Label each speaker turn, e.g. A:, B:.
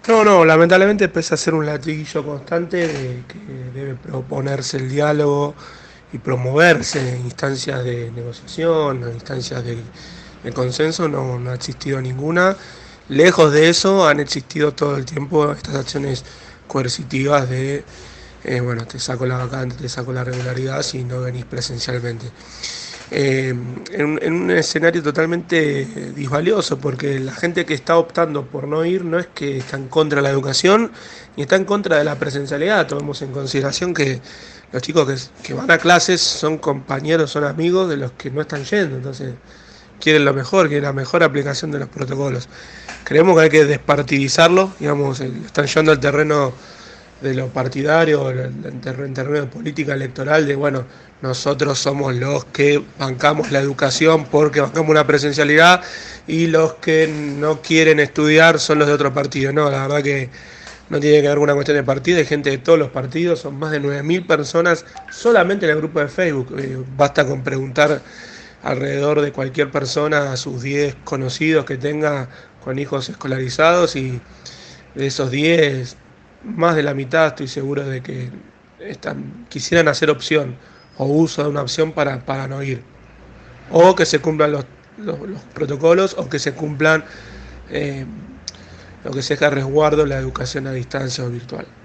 A: No, lamentablemente pese a ser un latiguillo constante de que debe proponerse el diálogo y promoverse en instancias de negociación, en instancias de consenso, no ha existido ninguna. Lejos de eso han existido todo el tiempo estas acciones coercitivas de, bueno, te saco la vacante, te saco la regularidad si no venís presencialmente. En un escenario totalmente disvalioso, porque la gente que está optando por no ir no es que está en contra de la educación ni está en contra de la presencialidad. Tomemos en consideración que los chicos que van a clases son compañeros, son amigos de los que no están yendo, entonces quieren lo mejor, quieren la mejor aplicación de los protocolos. Creemos que hay que despartidizarlo, digamos, están llevando al terreno de lo partidario, en terreno de política electoral, de bueno, nosotros somos los que bancamos la educación porque bancamos una presencialidad y los que no quieren estudiar son los de otro partido. No, la verdad que no tiene que ver con una cuestión de partido, hay gente de todos los partidos, son más de 9.000 personas solamente en el grupo de Facebook. Basta con preguntar alrededor de cualquier persona a sus 10 conocidos que tenga con hijos escolarizados y de esos 10 más de la mitad estoy seguro de que quisieran hacer opción o uso de una opción para no ir. O que se cumplan los protocolos o que se cumplan eh, lo que se deja resguardo la educación a distancia o virtual.